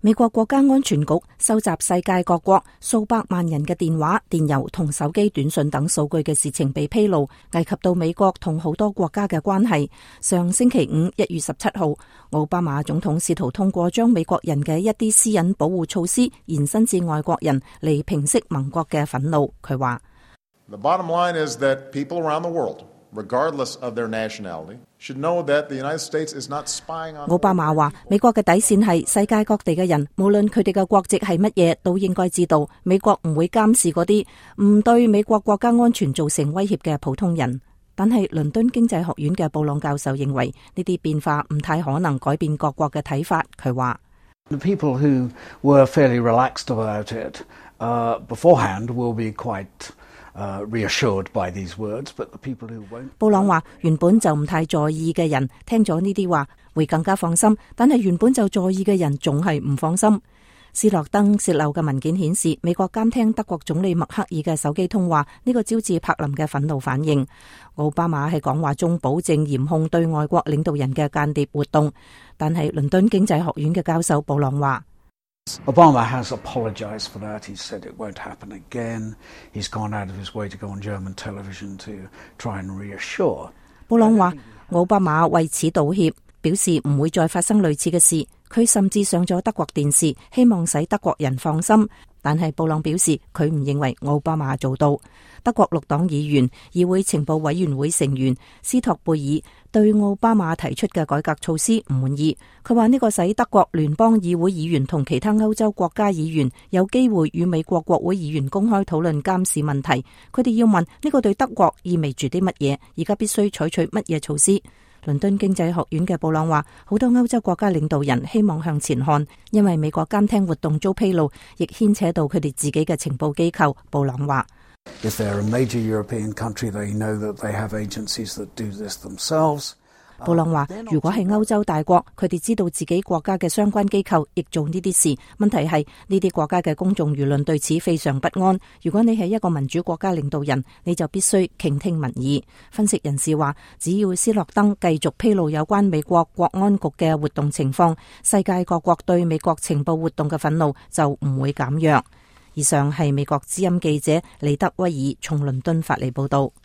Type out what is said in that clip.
美國國家安全局收集世界各國數百萬人嘅電話、電郵同手機短信等數據嘅事情被披露，危及到美國同好多國家嘅關係。上星期五1月17號，奧巴馬總統試圖通過將美國人嘅一啲私隱保護措施延伸至外國人嚟平息盟國嘅憤怒。佢話 ：The bottom line is that people around the world, regardless of their nationality, should know that the United States is not spying on。 奧巴馬話：美國嘅底線係世界各地嘅人，無論佢哋嘅國籍係乜嘢，都應該知道美國唔會監視嗰啲唔對美國國家安全造成威脅嘅普通人。但係倫敦經濟學院嘅布朗教授認為呢啲變化唔太可能改變各國嘅睇法。佢話 ：The people who were fairly relaxed about it beforehand will be quite。reassured by these words, but the people who won't。 布朗話：原本就唔太在意嘅人聽咗呢啲話會更加放心，但係原本就在意嘅人仲係唔放心。斯諾登洩漏嘅文件顯示，美國監聽德國總理默克爾嘅手機通話，呢個招致柏林嘅憤怒反應。奧巴馬喺講話中保證嚴控對外國領導人嘅間諜活動，但係倫敦經濟學院嘅教授布朗話 ：Obama has apologized for that. He said it won't happen again. He's gone out of his way to go on German television to try and reassure。布朗話：奧巴馬為此道歉，表示唔會再發生類似嘅事。佢甚至上咗德國電視，希望使德國人放心。但係布朗表示，佢唔認為奧巴馬做到。德國綠黨議員、議會情報委員會成員斯托貝爾對奧巴馬提出嘅改革措施唔滿意。佢話呢個使德國聯邦議會議員同其他歐洲國家議員有機會與美國國會議員公開討論監視問題。佢哋要問呢個對德國意味住啲乜嘢？而家必須採取乜嘢措施？倫敦經濟學院嘅布朗話：好多歐洲國家領導人希望向前看，因為美國監聽活動遭披露，亦牽扯到佢哋自己嘅情報機構。布朗話 ：If they're a major European country, they know that they have agencies that do this themselves。 布朗話：如果係歐洲大國，佢哋知道自己國家嘅相關機構亦做呢啲事。問題係呢啲國家嘅公眾輿論對此非常不安。如果你係一個民主國家領導人，你就必須傾聽民意。分析人士話，只要斯諾登繼續披露有關美國國安局嘅活動情況，世界各國對美國情報活動嘅憤怒就唔會減弱。以上係美國之音記者李德威爾從倫敦發嚟報道。